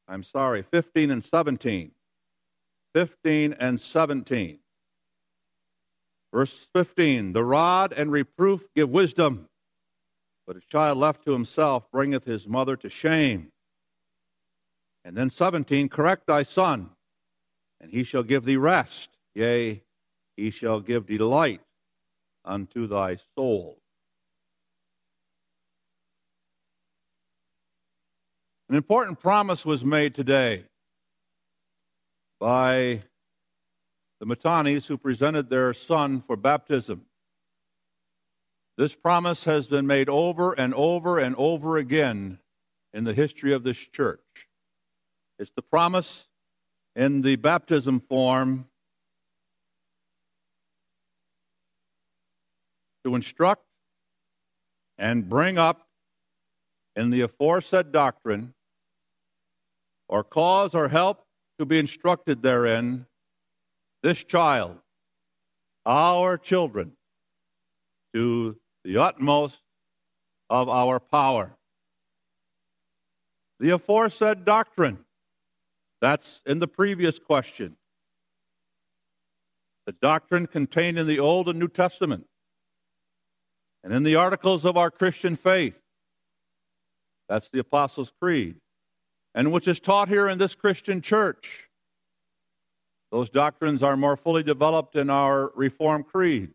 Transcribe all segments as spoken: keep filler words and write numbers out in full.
I'm sorry, fifteen and seventeen. fifteen and seventeen. Verse fifteen, the rod and reproof give wisdom, but a child left to himself bringeth his mother to shame. And then seventeen, correct thy son, and he shall give thee rest. Yea, he shall give delight unto thy soul. An important promise was made today by the Matanis who presented their son for baptism. This promise has been made over and over and over again in the history of this church. It's the promise in the baptism form to instruct and bring up in the aforesaid doctrine, or cause or help to be instructed therein, this child, our children, to the utmost of our power. The aforesaid doctrine, that's in the previous question. The doctrine contained in the Old and New Testament and in the articles of our Christian faith. That's the Apostles' Creed, and which is taught here in this Christian church. Those doctrines are more fully developed in our Reformed Creed.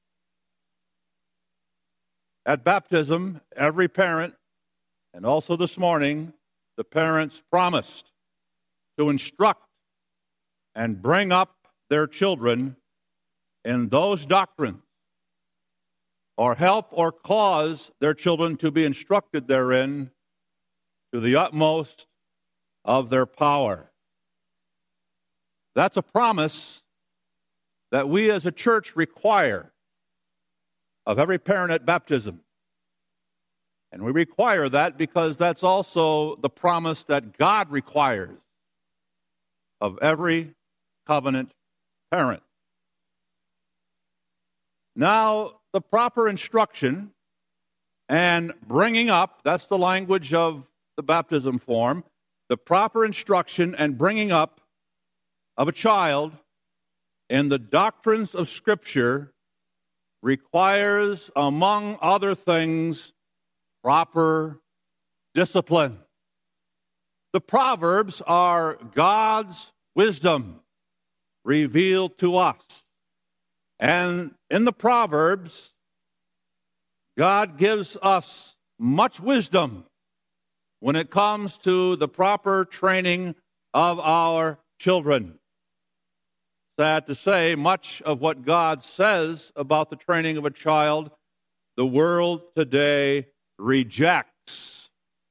At baptism, every parent, and also this morning, the parents promised to instruct and bring up their children in those doctrines, or help or cause their children to be instructed therein to the utmost of their power. That's a promise that we as a church require of every parent at baptism. And we require that because that's also the promise that God requires of every covenant parent. Now, the proper instruction and bringing up, that's the language of the baptism form, the proper instruction and bringing up of a child in the doctrines of Scripture requires, among other things, proper discipline. The Proverbs are God's wisdom revealed to us. And in the Proverbs, God gives us much wisdom when it comes to the proper training of our children. Sad to say, much of what God says about the training of a child, the world today rejects.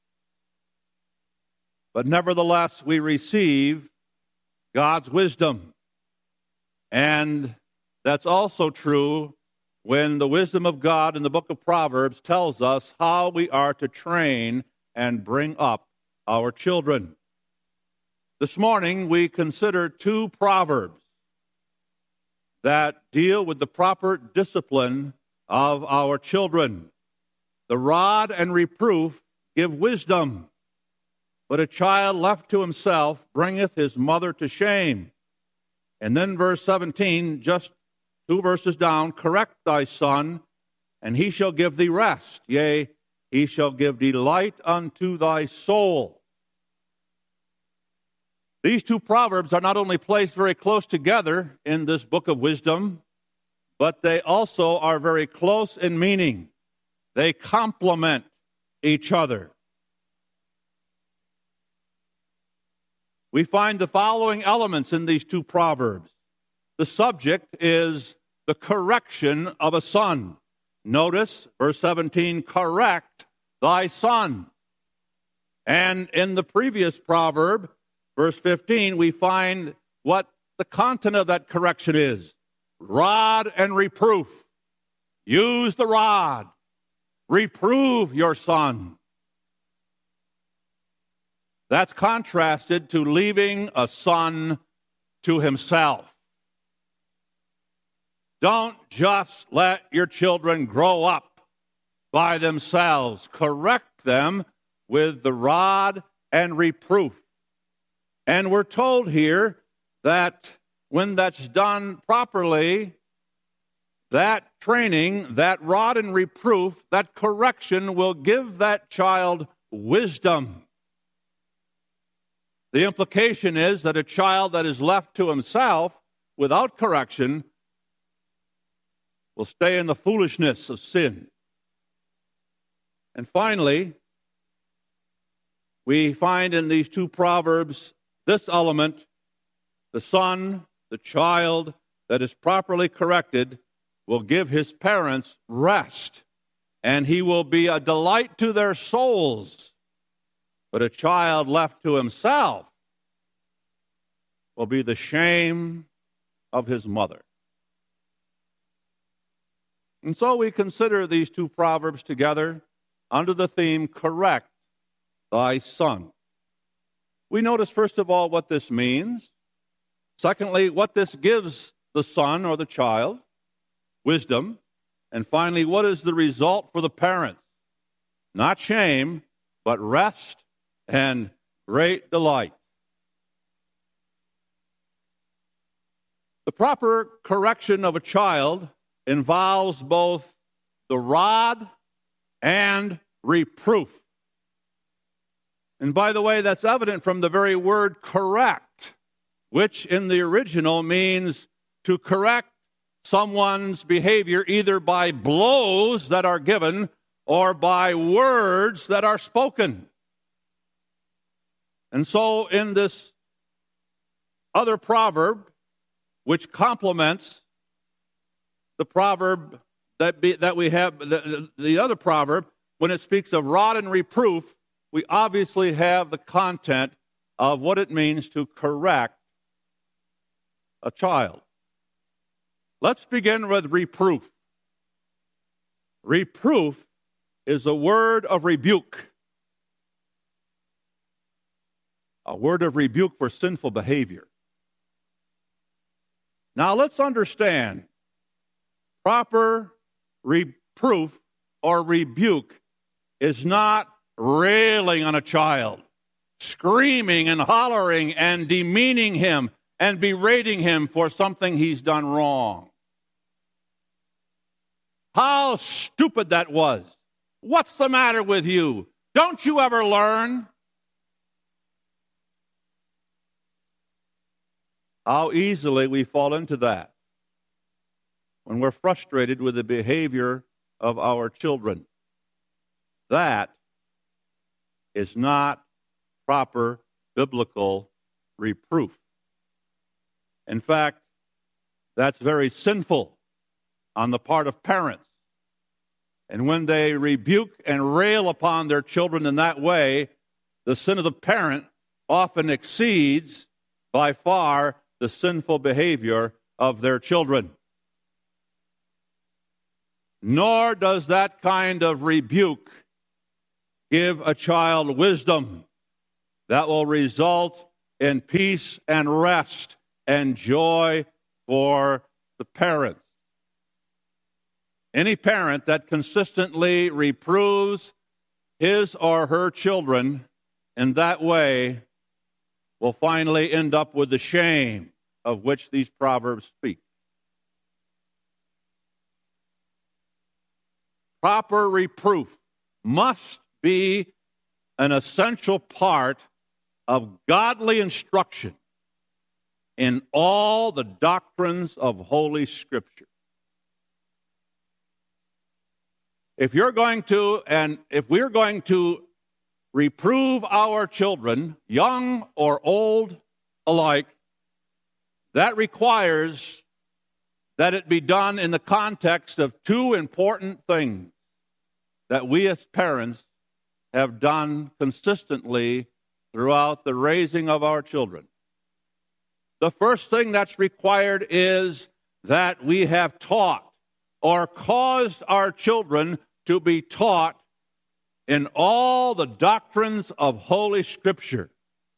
But nevertheless, we receive God's wisdom. And that's also true when the wisdom of God in the book of Proverbs tells us how we are to train and bring up our children. This morning, we consider two proverbs that deal with the proper discipline of our children. The rod and reproof give wisdom, but a child left to himself bringeth his mother to shame. And then verse seventeen, just two verses down, correct thy son, and he shall give thee rest. Yea, he shall give delight unto thy soul. These two proverbs are not only placed very close together in this book of wisdom, but they also are very close in meaning. They complement each other. We find the following elements in these two proverbs. The subject is the correction of a son. Notice, verse seventeen, correct thy son. And in the previous proverb, verse fifteen, we find what the content of that correction is. Rod and reproof. Use the rod. Reprove your son. That's contrasted to leaving a son to himself. Don't just let your children grow up by themselves. Correct them with the rod and reproof. And we're told here that when that's done properly, that training, that rod and reproof, that correction will give that child wisdom. The implication is that a child that is left to himself without correction will stay in the foolishness of sin. And finally, we find in these two proverbs this element: the son, the child that is properly corrected will give his parents rest, and he will be a delight to their souls. But a child left to himself will be the shame of his mother. And so we consider these two proverbs together under the theme, correct thy son. We notice, first of all, what this means. Secondly, what this gives the son or the child, wisdom. And finally, what is the result for the parents? Not shame, but rest and great delight. The proper correction of a child involves both the rod and reproof. And by the way, that's evident from the very word correct, which in the original means to correct someone's behavior either by blows that are given or by words that are spoken. And so in this other proverb, which complements the proverb that, be, that we have, the, the other proverb, when it speaks of rod and reproof, we obviously have the content of what it means to correct a child. Let's begin with reproof. Reproof is a word of rebuke. A word of rebuke for sinful behavior. Now let's understand, proper reproof or rebuke is not railing on a child, screaming and hollering and demeaning him and berating him for something he's done wrong. How stupid that was. What's the matter with you? Don't you ever learn? How easily we fall into that when we're frustrated with the behavior of our children. That is not proper biblical reproof. In fact, that's very sinful on the part of parents. And when they rebuke and rail upon their children in that way, the sin of the parent often exceeds by far the sinful behavior of their children. Nor does that kind of rebuke give a child wisdom that will result in peace and rest and joy for the parents. Any parent that consistently reproves his or her children in that way will finally end up with the shame of which these proverbs speak. Proper reproof must be an essential part of godly instruction in all the doctrines of Holy Scripture. If you're going to, and if we're going to reprove our children, young or old alike, that requires that it be done in the context of two important things that we as parents have done consistently throughout the raising of our children. The first thing that's required is that we have taught or caused our children to be taught in all the doctrines of Holy Scripture.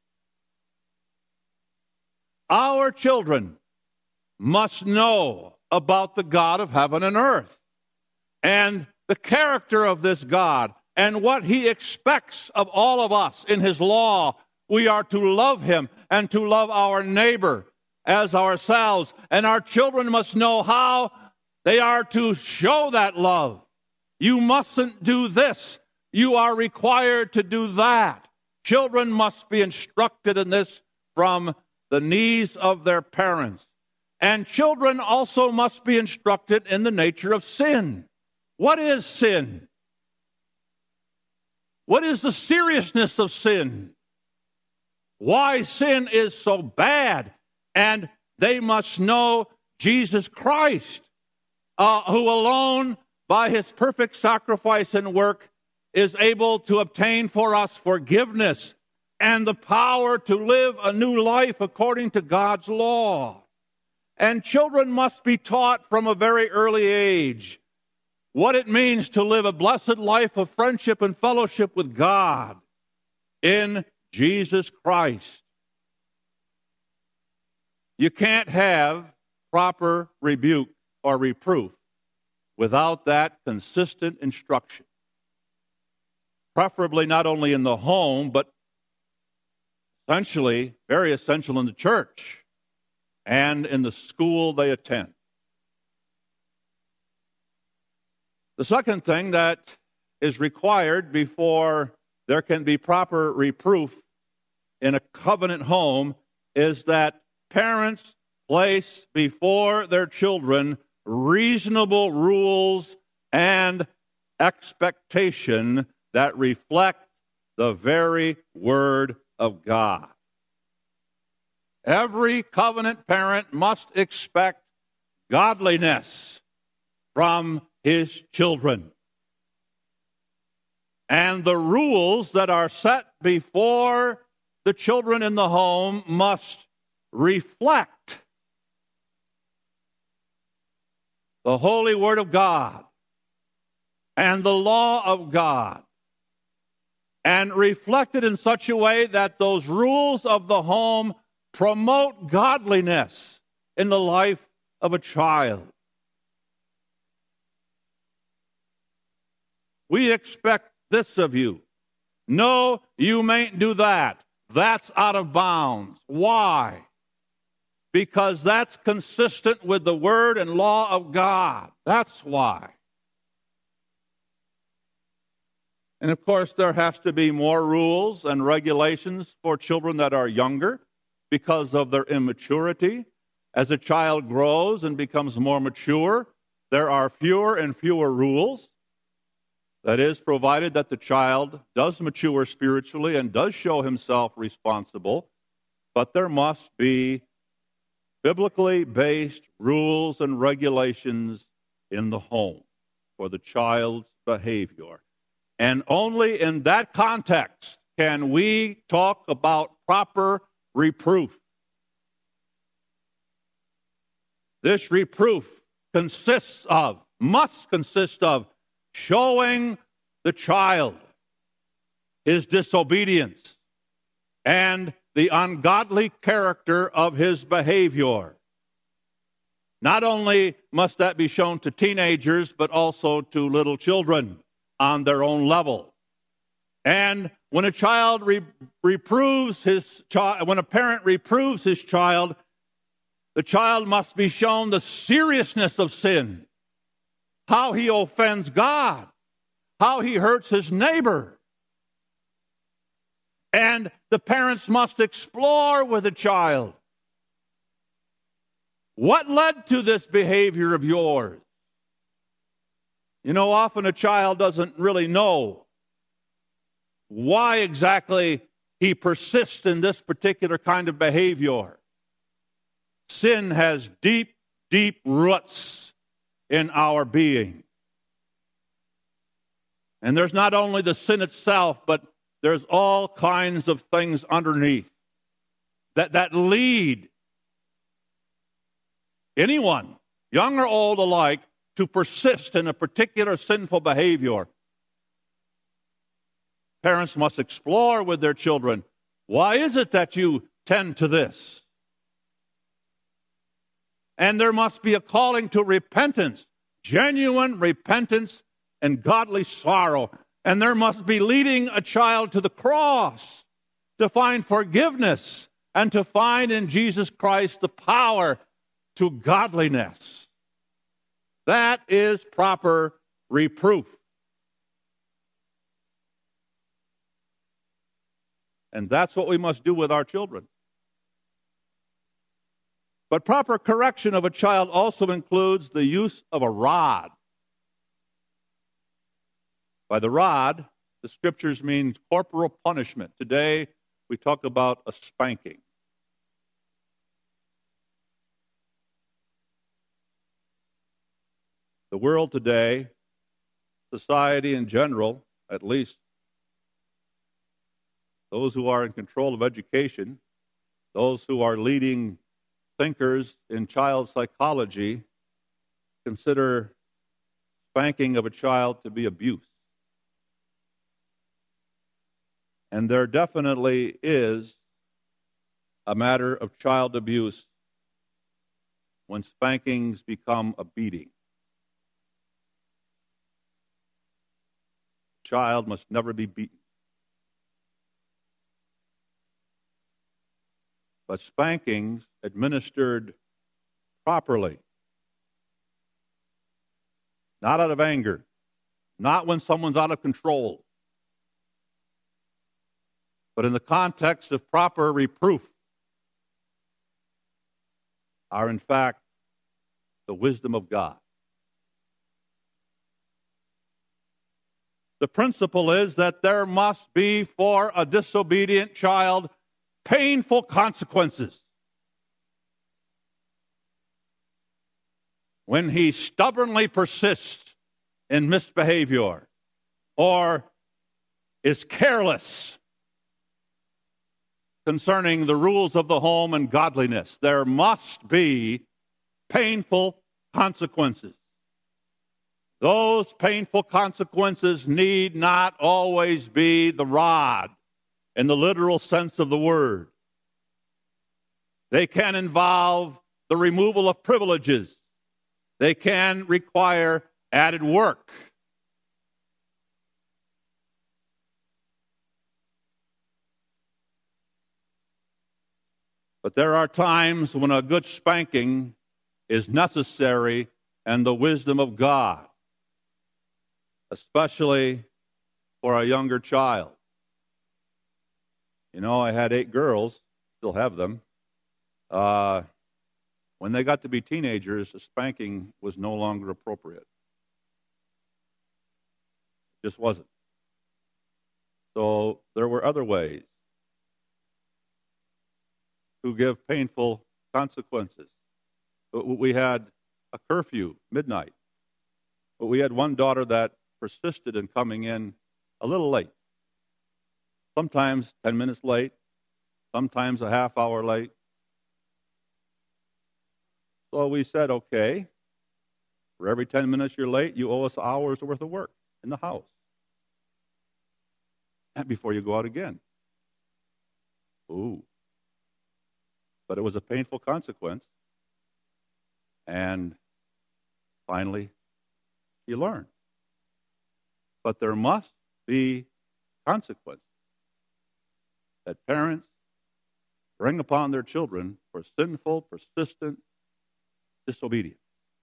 Our children must know about the God of heaven and earth and the character of this God and what He expects of all of us in His law, We are to love him and to love our neighbor as ourselves. And our children must know how they are to show that love. You mustn't do this. You are required to do that. Children must be instructed in this from the knees of their parents. And children also must be instructed in the nature of sin. What is sin? What is the seriousness of sin? Why sin is so bad? And they must know Jesus Christ, uh, who alone, by his perfect sacrifice and work, is able to obtain for us forgiveness and the power to live a new life according to God's law. And children must be taught from a very early age what it means to live a blessed life of friendship and fellowship with God in Jesus Christ. You can't have proper rebuke or reproof without that consistent instruction. Preferably not only in the home, but essentially, very essential in the church and in the school they attend. The second thing that is required before there can be proper reproof in a covenant home is that parents place before their children reasonable rules and expectation that reflect the very Word of God. Every covenant parent must expect godliness from his children. And the rules that are set before the children in the home must reflect the holy Word of God and the law of God, and reflected in such a way that those rules of the home promote godliness in the life of a child. We expect this of you. No, you mayn't do that. That's out of bounds. Why? Because that's consistent with the Word and law of God. That's why. And of course, there has to be more rules and regulations for children that are younger because of their immaturity. As a child grows and becomes more mature, there are fewer and fewer rules. That is, provided that the child does mature spiritually and does show himself responsible, but there must be biblically based rules and regulations in the home for the child's behavior. And only in that context can we talk about proper reproof. This reproof consists of, must consist of, showing the child his disobedience and the ungodly character of his behavior. Not only must that be shown to teenagers, but also to little children on their own level. And when a child re- reproves his child, when a parent reproves his child, the child must be shown the seriousness of sin, how he offends God, how he hurts his neighbor. And the parents must explore with the child, what led to this behavior of yours? You know, often a child doesn't really know why exactly he persists in this particular kind of behavior. Sin has deep, deep roots in our being. And there's not only the sin itself, but there's all kinds of things underneath that, that lead anyone, young or old alike, to persist in a particular sinful behavior. Parents must explore with their children, why is it that you tend to this? And there must be a calling to repentance, genuine repentance and godly sorrow. And there must be leading a child to the cross to find forgiveness, and to find in Jesus Christ the power to godliness. That is proper reproof. And that's what we must do with our children. But proper correction of a child also includes the use of a rod. By the rod, the Scriptures means corporal punishment. Today, we talk about a spanking. The world today, society in general, at least those who are in control of education, those who are leading thinkers in child psychology, consider spanking of a child to be abuse. And there definitely is a matter of child abuse when spankings become a beating. A child must never be beaten. But spankings administered properly, not out of anger, not when someone's out of control, but in the context of proper reproof, are in fact the wisdom of God. The principle is that there must be for a disobedient child painful consequences. When he stubbornly persists in misbehavior or is careless concerning the rules of the home and godliness, there must be painful consequences. Those painful consequences need not always be the rod in the literal sense of the word. They can involve the removal of privileges. They can require added work. But there are times when a good spanking is necessary and the wisdom of God, especially for a younger child. You know, I had eight girls, still have them. Uh, when they got to be teenagers, a spanking was no longer appropriate. It just wasn't. So there were other ways to give painful consequences. We had a curfew, midnight. But we had one daughter that persisted in coming in a little late. Sometimes ten minutes late, sometimes a half hour late. So we said, okay, for every ten minutes you're late, you owe us hours worth of work in the house. And before you go out again. Ooh. But it was a painful consequence. And finally, she learned. But there must be consequences that parents bring upon their children for sinful, persistent disobedience.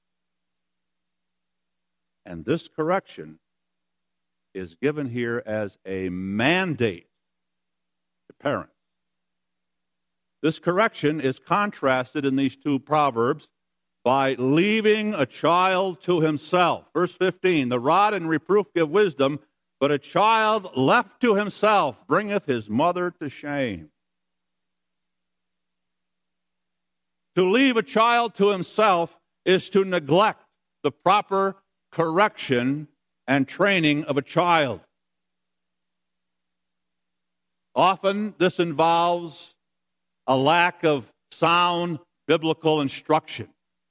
And this correction is given here as a mandate to parents. This correction is contrasted in these two proverbs by leaving a child to himself. Verse fifteen, the rod and reproof give wisdom, but a child left to himself bringeth his mother to shame. To leave a child to himself is to neglect the proper correction and training of a child. Often this involves a lack of sound biblical instruction.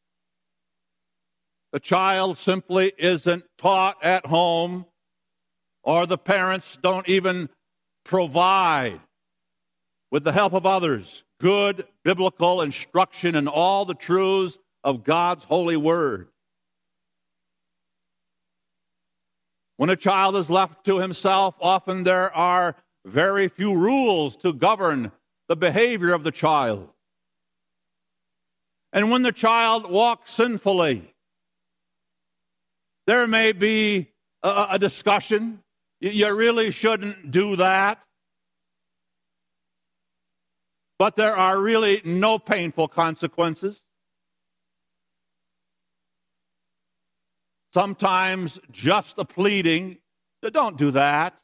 The child simply isn't taught at home, or the parents don't even provide, with the help of others, good biblical instruction in all the truths of God's holy word. When a child is left to himself, often there are very few rules to govern the behavior of the child. And when the child walks sinfully, there may be a, a discussion. You really shouldn't do that. But there are really no painful consequences. Sometimes just a pleading, don't do that.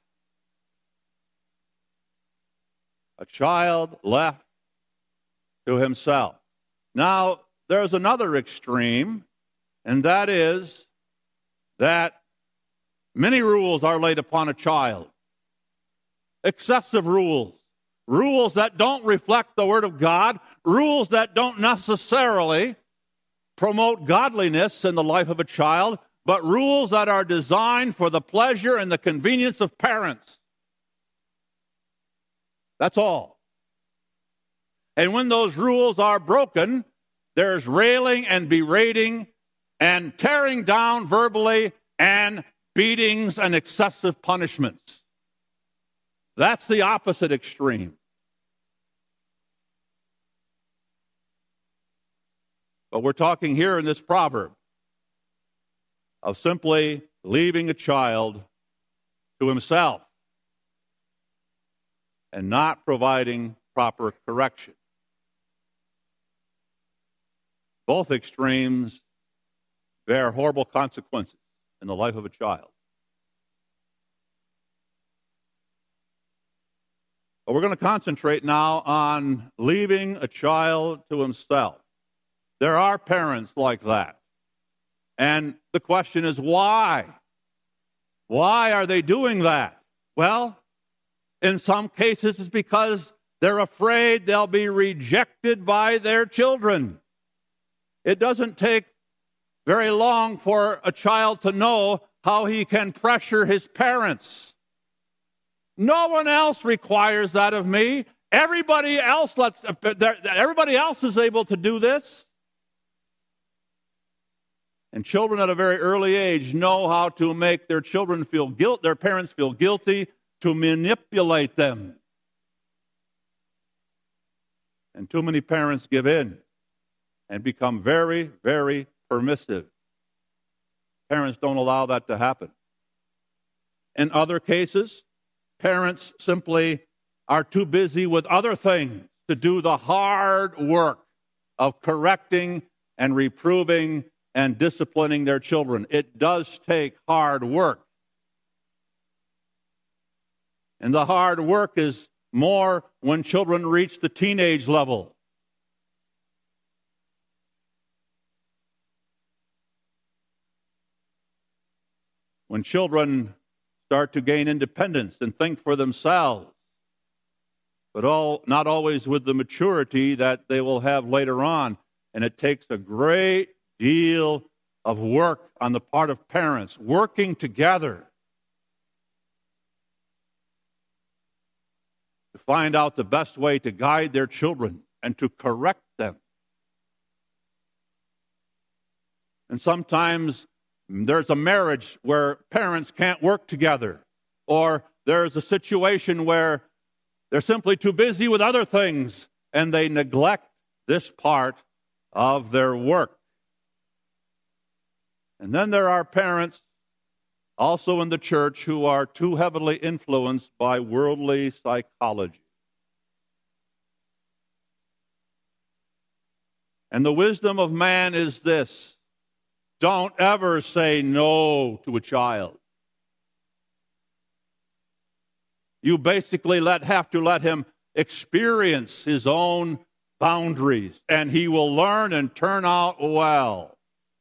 A child left to himself. Now, there's another extreme, and that is that many rules are laid upon a child. Excessive rules. Rules that don't reflect the Word of God. Rules that don't necessarily promote godliness in the life of a child, but rules that are designed for the pleasure and the convenience of parents. That's all. And when those rules are broken, there's railing and berating and tearing down verbally and beatings and excessive punishments. That's the opposite extreme. But we're talking here in this proverb of simply leaving a child to himself and not providing proper correction. Both extremes bear horrible consequences in the life of a child. But we're going to concentrate now on leaving a child to himself. There are parents like that. And the question is, why? Why are they doing that? Well, in some cases, it's because they're afraid they'll be rejected by their children. It doesn't take very long for a child to know how he can pressure his parents. No one else requires that of me. Everybody else lets, everybody else is able to do this. And children at a very early age know how to make their children feel guilt, their parents feel guilty, to manipulate them. And too many parents give in and become very, very permissive. Parents don't allow that to happen. In other cases, parents simply are too busy with other things to do the hard work of correcting and reproving and disciplining their children. It does take hard work. And the hard work is more when children reach the teenage level. When children start to gain independence and think for themselves, but all, not always with the maturity that they will have later on. And it takes a great deal of work on the part of parents, working together to find out the best way to guide their children and to correct them. And sometimes there's a marriage where parents can't work together, or there's a situation where they're simply too busy with other things and they neglect this part of their work. And then there are parents also in the church who are too heavily influenced by worldly psychology. And the wisdom of man is this: don't ever say no to a child. You basically let, have to let him experience his own boundaries, and he will learn and turn out well.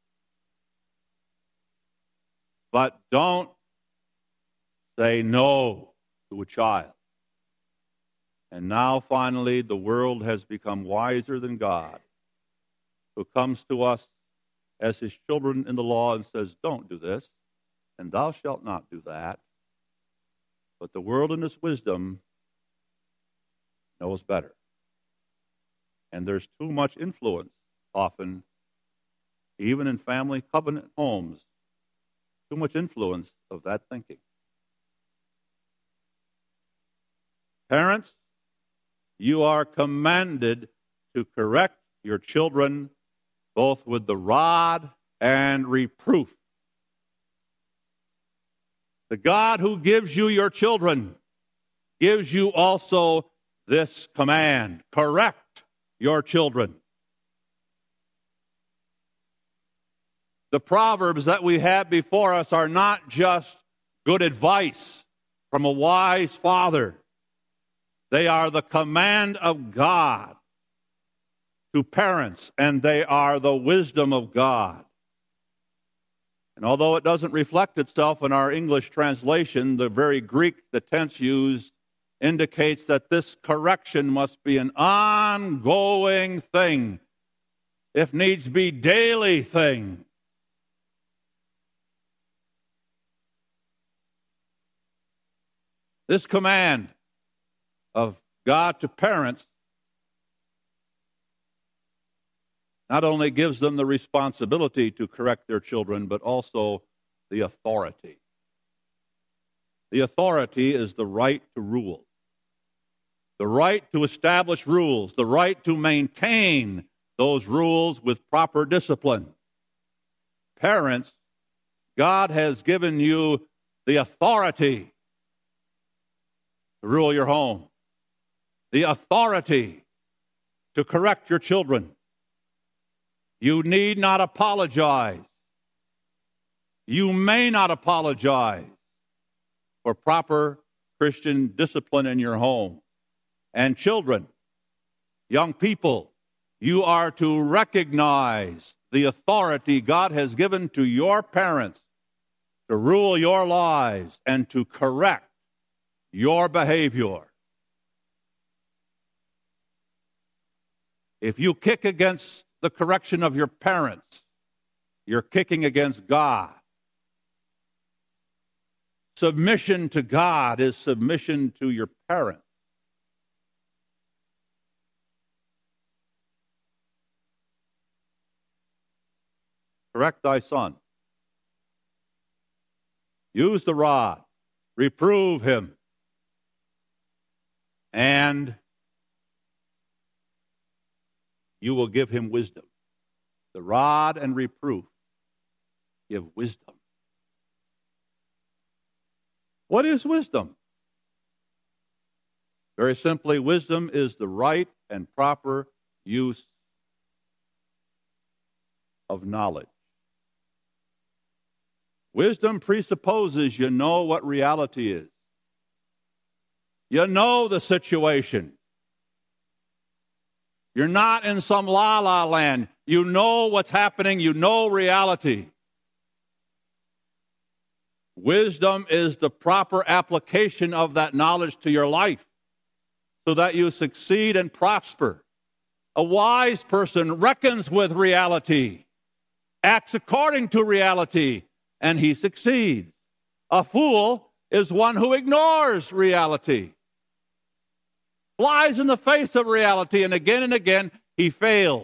But don't say no to a child. And now, finally, the world has become wiser than God, who comes to us as his children in the law and says, don't do this, and thou shalt not do that. But the world in its wisdom knows better. And there's too much influence often, even in family covenant homes, too much influence of that thinking. Parents, you are commanded to correct your children both with the rod and reproof. The God who gives you your children gives you also this command: correct your children. The Proverbs that we have before us are not just good advice from a wise father. They are the command of God to parents, and they are the wisdom of God. And although it doesn't reflect itself in our English translation, the very Greek, the tense used, indicates that this correction must be an ongoing thing, if needs be, daily thing. This command of God to parents not only gives them the responsibility to correct their children, but also the authority. The authority is the right to rule, the right to establish rules, the right to maintain those rules with proper discipline. Parents, God has given you the authority to rule your home, the authority to correct your children. You need not apologize. You may not apologize for proper Christian discipline in your home. And children, young people, you are to recognize the authority God has given to your parents to rule your lives and to correct your behavior. If you kick against the correction of your parents, you're kicking against God. Submission to God is submission to your parents. Correct thy son. Use the rod. Reprove him. And you will give him wisdom. The rod and reproof give wisdom. What is wisdom? Very simply, wisdom is the right and proper use of knowledge. Wisdom presupposes you know what reality is. You know the situation. You're not in some la-la land. You know what's happening. You know reality. Wisdom is the proper application of that knowledge to your life so that you succeed and prosper. A wise person reckons with reality, acts according to reality, and he succeeds. A fool is one who ignores reality, flies in the face of reality, and again and again he fails.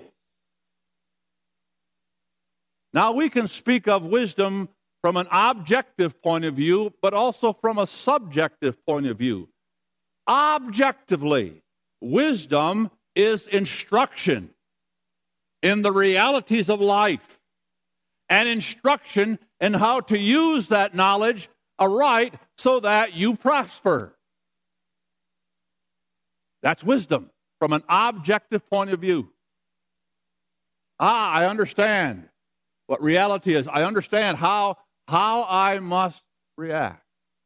Now we can speak of wisdom from an objective point of view, but also from a subjective point of view. Objectively, wisdom is instruction in the realities of life and instruction in how to use that knowledge aright so that you prosper. That's wisdom from an objective point of view. Ah, I understand what reality is. I understand how, how I must react.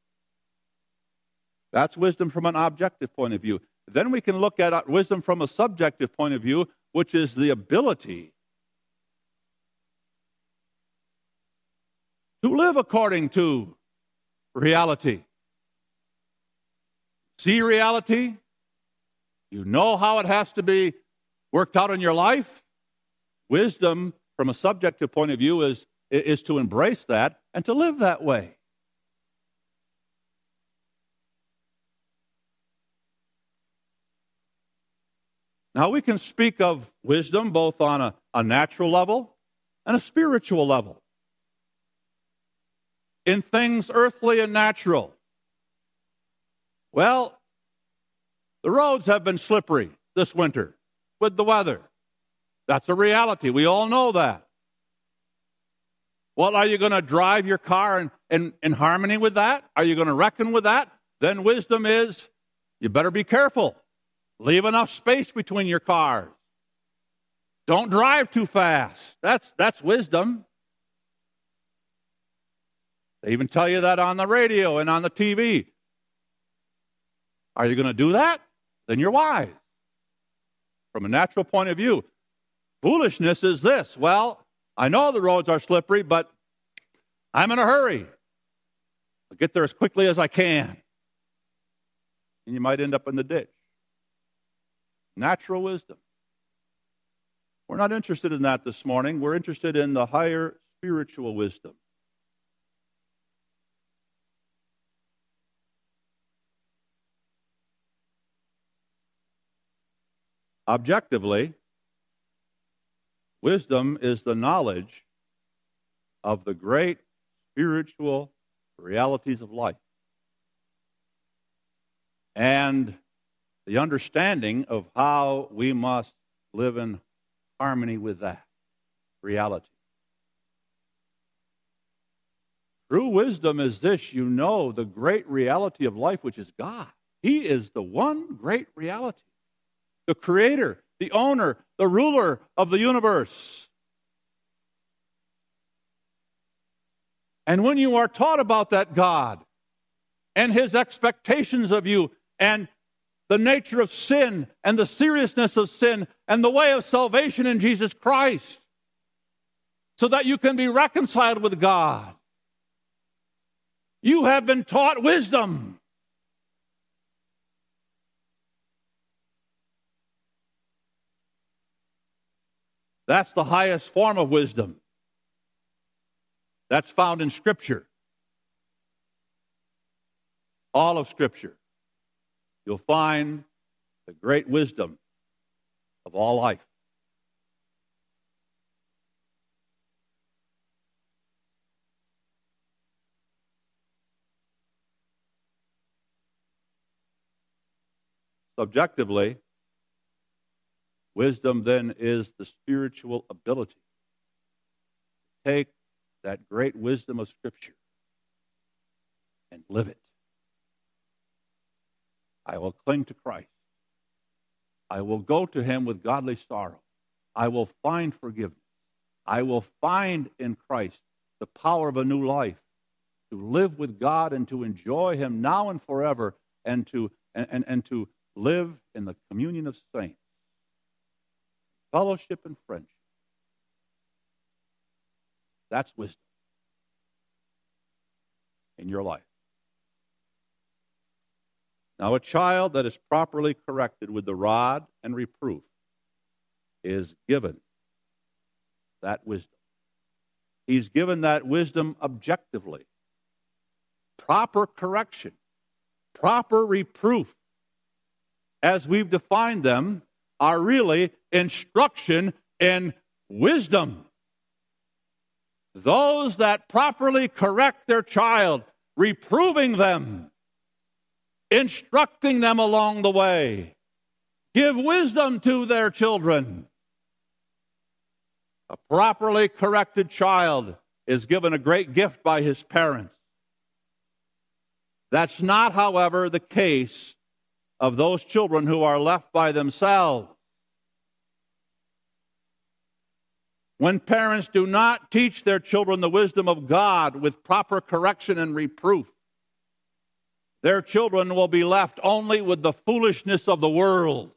That's wisdom from an objective point of view. Then we can look at wisdom from a subjective point of view, which is the ability to live according to reality. See reality. You know how it has to be worked out in your life. Wisdom from a subjective point of view is, is to embrace that and to live that way. Now we can speak of wisdom both on a, a natural level and a spiritual level. In things earthly and natural. Well, The roads have been slippery this winter with the weather. That's a reality. We all know that. Well, are you going to drive your car in, in, in harmony with that? Are you going to reckon with that? Then wisdom is, you better be careful. Leave enough space between your cars. Don't drive too fast. That's, that's wisdom. They even tell you that on the radio and on the T V. Are you going to do that? Then you're wise. From a natural point of view, foolishness is this. Well, I know the roads are slippery, but I'm in a hurry. I'll get there as quickly as I can. And you might end up in the ditch. Natural wisdom. We're not interested in that this morning. We're interested in the higher spiritual wisdom. Objectively, wisdom is the knowledge of the great spiritual realities of life and the understanding of how we must live in harmony with that reality. True wisdom is this: you know the great reality of life, which is God. He is the one great reality. The creator, the owner, the ruler of the universe. And when you are taught about that God and his expectations of you and the nature of sin and the seriousness of sin and the way of salvation in Jesus Christ, so that you can be reconciled with God, you have been taught wisdom. That's the highest form of wisdom. That's found in Scripture. All of Scripture. You'll find the great wisdom of all life. Subjectively, wisdom then is the spiritual ability to take that great wisdom of Scripture and live it. I will cling to Christ. I will go to him with godly sorrow. I will find forgiveness. I will find in Christ the power of a new life to live with God and to enjoy him now and forever, and to and, and, and to live in the communion of saints. Fellowship and friendship. That's wisdom in your life. Now, a child that is properly corrected with the rod and reproof is given that wisdom. He's given that wisdom objectively. Proper correction, proper reproof, as we've defined them, are really instruction in wisdom. Those that properly correct their child, reproving them, instructing them along the way, give wisdom to their children. A properly corrected child is given a great gift by his parents. That's not, however, the case of those children who are left by themselves. When parents do not teach their children the wisdom of God with proper correction and reproof, their children will be left only with the foolishness of the world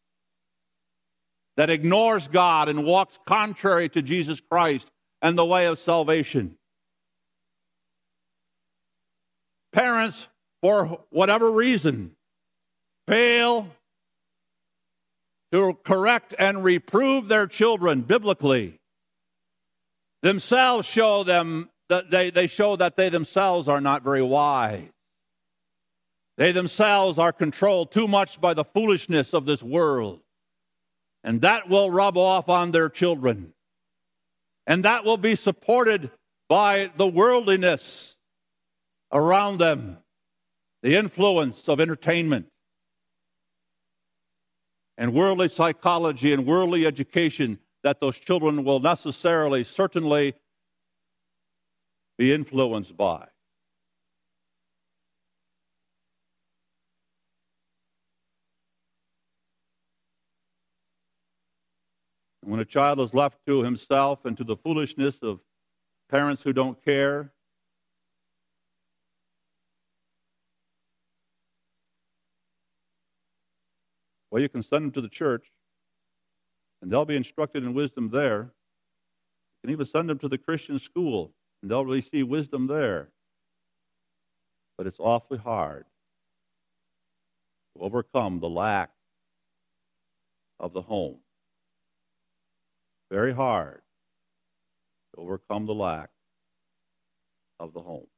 that ignores God and walks contrary to Jesus Christ and the way of salvation. Parents, for whatever reason, fail to correct and reprove their children biblically. Themselves show them that they, they show that they themselves are not very wise. They themselves are controlled too much by the foolishness of this world. And that will rub off on their children. And that will be supported by the worldliness around them, the influence of entertainment, and worldly psychology and worldly education that those children will necessarily, certainly be influenced by. When a child is left to himself and to the foolishness of parents who don't care, well, you can send them to the church, and they'll be instructed in wisdom there. You can even send them to the Christian school, and they'll receive wisdom there. But it's awfully hard to overcome the lack of the home. Very hard to overcome the lack of the home.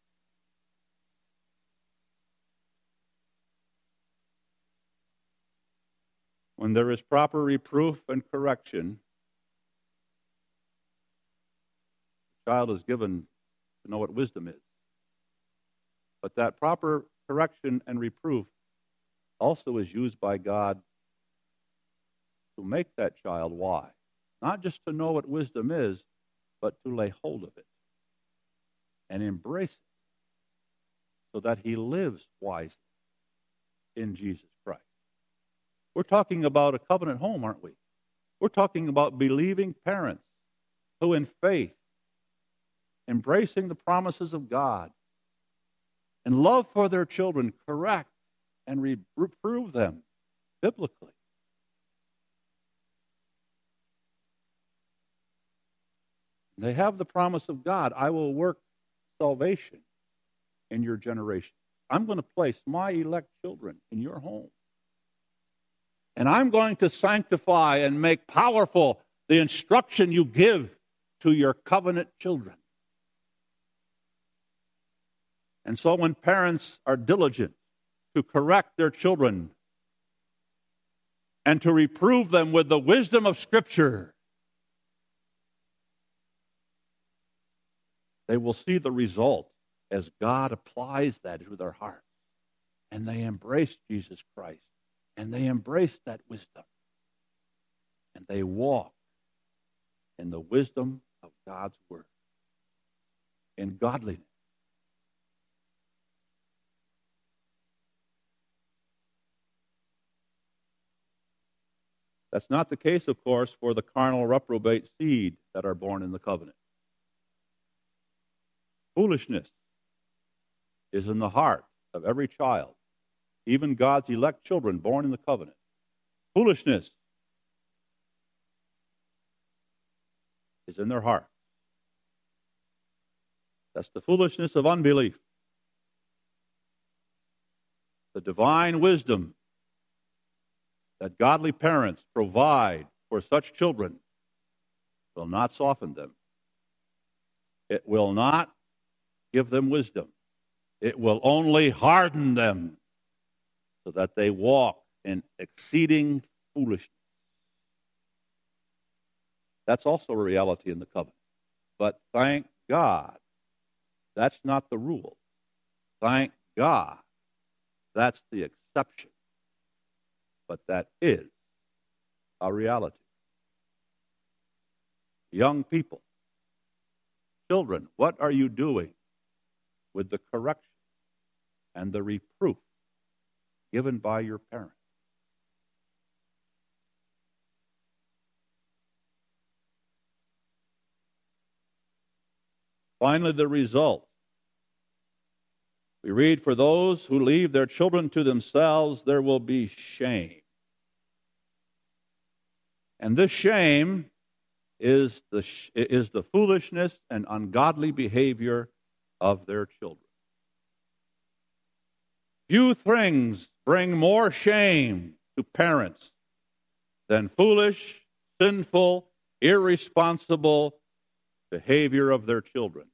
When there is proper reproof and correction, the child is given to know what wisdom is. But that proper correction and reproof also is used by God to make that child wise. Not just to know what wisdom is, but to lay hold of it and embrace it so that he lives wisely in Jesus Christ. We're talking about a covenant home, aren't we? We're talking about believing parents who in faith, embracing the promises of God and love for their children, correct and reprove them biblically. They have the promise of God. I will work salvation in your generation. I'm going to place my elect children in your home. And I'm going to sanctify and make powerful the instruction you give to your covenant children. And so when parents are diligent to correct their children and to reprove them with the wisdom of Scripture, they will see the result as God applies that to their hearts. And they embrace Jesus Christ. And they embrace that wisdom. And they walk in the wisdom of God's Word, in godliness. That's not the case, of course, for the carnal reprobate seed that are born in the covenant. Foolishness is in the heart of every child, even God's elect children born in the covenant. Foolishness is in their heart. That's the foolishness of unbelief. The divine wisdom that godly parents provide for such children will not soften them. It will not give them wisdom. It will only harden them so that they walk in exceeding foolishness. That's also a reality in the covenant. But thank God, that's not the rule. Thank God, that's the exception. But that is a reality. Young people, children, what are you doing with the correction and the reproof given by your parents? Finally, the result. We read, for those who leave their children to themselves, there will be shame. And this shame is the, is the foolishness and ungodly behavior of their children. Few things bring more shame to parents than foolish, sinful, irresponsible behavior of their children.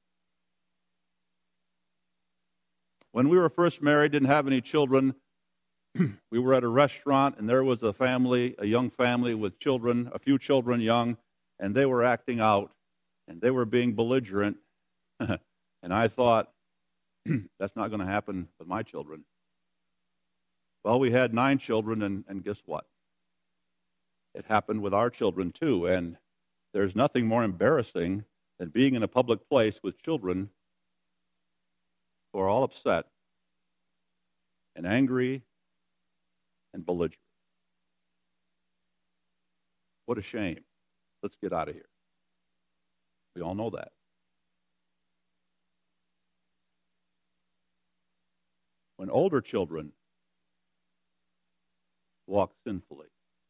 When we were first married, didn't have any children, we were at a restaurant, and there was a family, a young family with children, a few children young, and they were acting out, and they were being belligerent. And I thought, that's not going to happen with my children. Well, we had nine children, and, and guess what? It happened with our children too, and there's nothing more embarrassing than being in a public place with children who are all upset and angry and belligerent. What a shame. Let's get out of here. We all know that. When older children walk sinfully,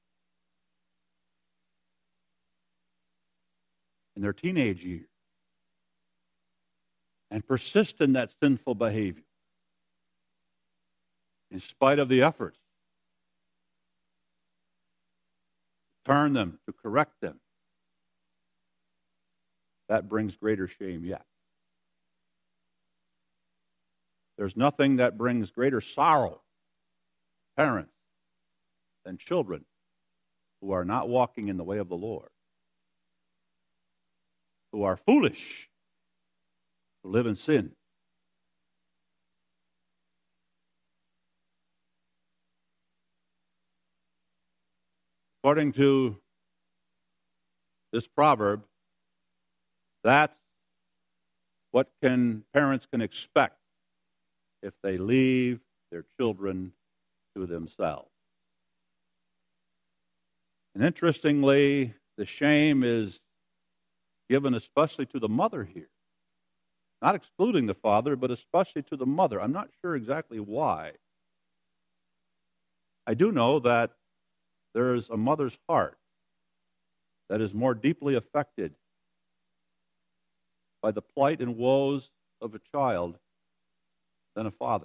in their teenage years, and persist in that sinful behavior, in spite of the efforts to turn them, to correct them, that brings greater shame yet. There's nothing that brings greater sorrow to parents than children who are not walking in the way of the Lord, who are foolish, who live in sin. According to this proverb, that's what can parents can expect if they leave their children to themselves. And interestingly, the shame is given especially to the mother here. Not excluding the father, but especially to the mother. I'm not sure exactly why. I do know that there is a mother's heart that is more deeply affected by the plight and woes of a child than a father.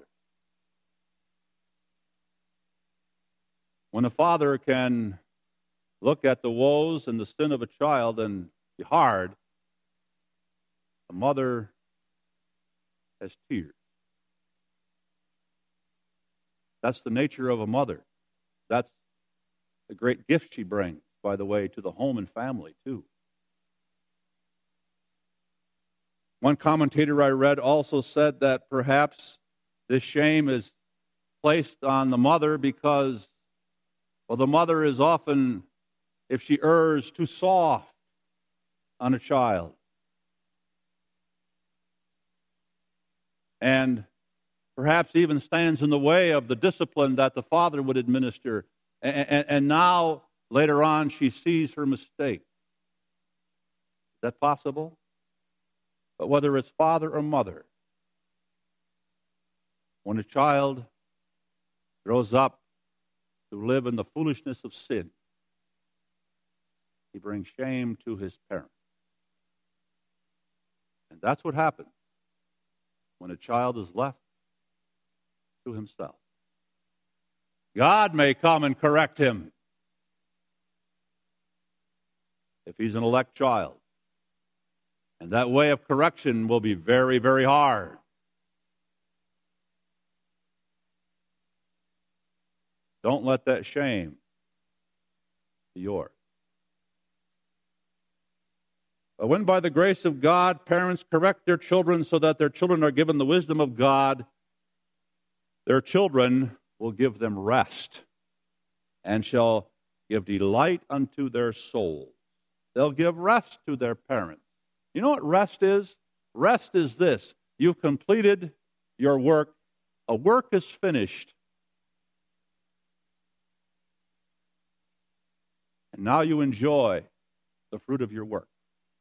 When a father can look at the woes and the sin of a child and be hard, a mother has tears. That's the nature of a mother. That's the great gift she brings, by the way, to the home and family, too. One commentator I read also said that perhaps this shame is placed on the mother because, well, the mother is often, if she errs, too soft on a child. And perhaps even stands in the way of the discipline that the father would administer. And, and, and now, later on, she sees her mistake. Is that possible? But whether it's father or mother, when a child grows up to live in the foolishness of sin, he brings shame to his parents. And that's what happens when a child is left to himself. God may come and correct him if he's an elect child. And that way of correction will be very, very hard. Don't let that shame be yours. But when by the grace of God, parents correct their children so that their children are given the wisdom of God, their children will give them rest and shall give delight unto their souls. They'll give rest to their parents. You know what rest is? Rest is this. You've completed your work. A work is finished. And now you enjoy the fruit of your work.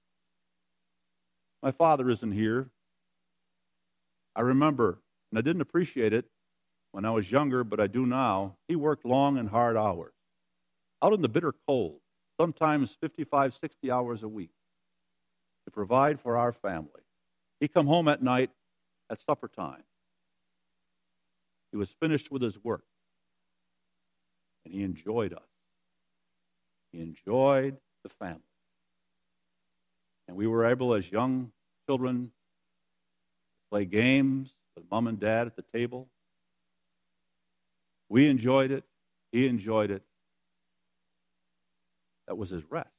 My father isn't here. I remember, and I didn't appreciate it when I was younger, but I do now. He worked long and hard hours, out in the bitter cold, sometimes fifty-five, sixty hours a week, to provide for our family. He'd come home at night at supper time. He was finished with his work, and he enjoyed us. He enjoyed the family. And we were able, as young children, to play games with mom and dad at the table. We enjoyed it. He enjoyed it. That was his rest.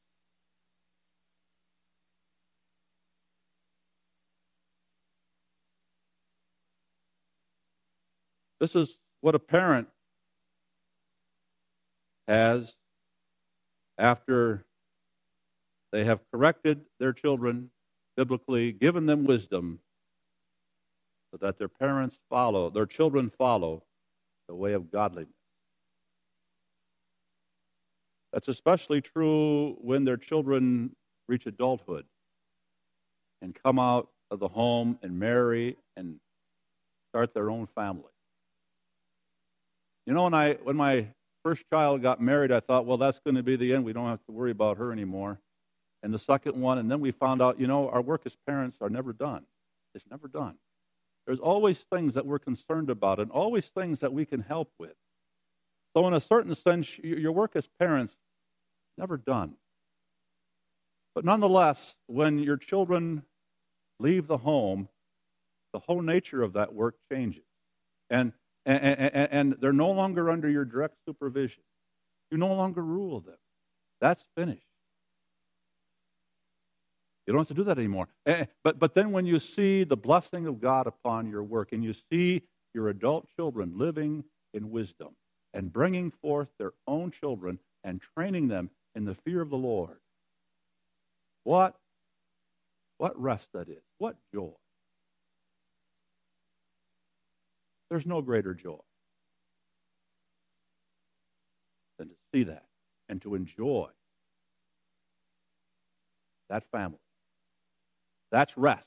This is what a parent has after they have corrected their children biblically, given them wisdom, so that their parents follow, their children follow the way of godliness. That's especially true when their children reach adulthood and come out of the home and marry and start their own family. You know, when I when my first child got married, I thought, well, that's going to be the end. We don't have to worry about her anymore. And the second one, and then we found out, you know, our work as parents are never done. It's never done. There's always things that we're concerned about and always things that we can help with. So in a certain sense, your work as parents, never done. But nonetheless, when your children leave the home, the whole nature of that work changes. And, and, and, and they're no longer under your direct supervision. You no longer rule them. That's finished. You don't have to do that anymore. But, but then when you see the blessing of God upon your work and you see your adult children living in wisdom and bringing forth their own children and training them in the fear of the Lord, what, what rest that is. What joy. There's no greater joy than to see that and to enjoy that family. That's rest.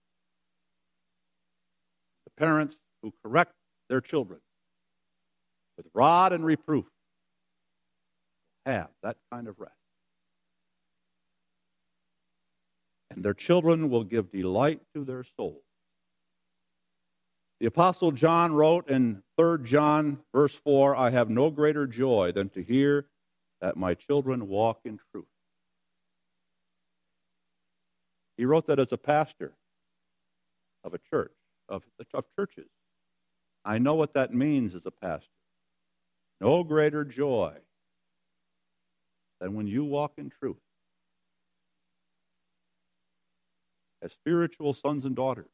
The parents who correct their children with rod and reproof have that kind of rest. And their children will give delight to their souls. The Apostle John wrote in Third John, verse four, I have no greater joy than to hear that my children walk in truth. He wrote that as a pastor of a church, of, of churches. I know what that means as a pastor. No greater joy than when you walk in truth as spiritual sons and daughters.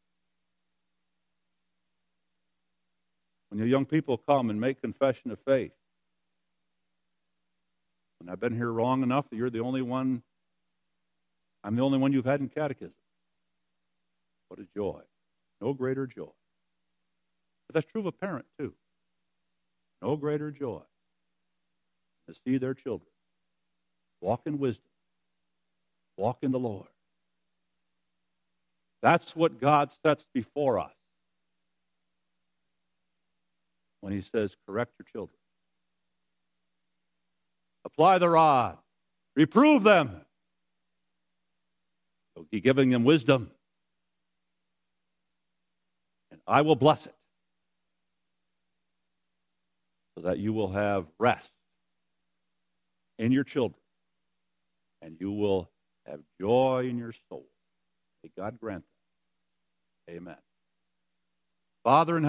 When your young people come and make confession of faith, and I've been here long enough that you're the only one, I'm the only one you've had in catechism. What a joy. No greater joy. But that's true of a parent, too. No greater joy to see their children walk in wisdom, walk in the Lord. That's what God sets before us when he says, correct your children. Apply the rod. Reprove them. So he's giving them wisdom. And I will bless it so that you will have rest in your children and you will have joy in your soul. May God grant that. Amen. Father in heaven,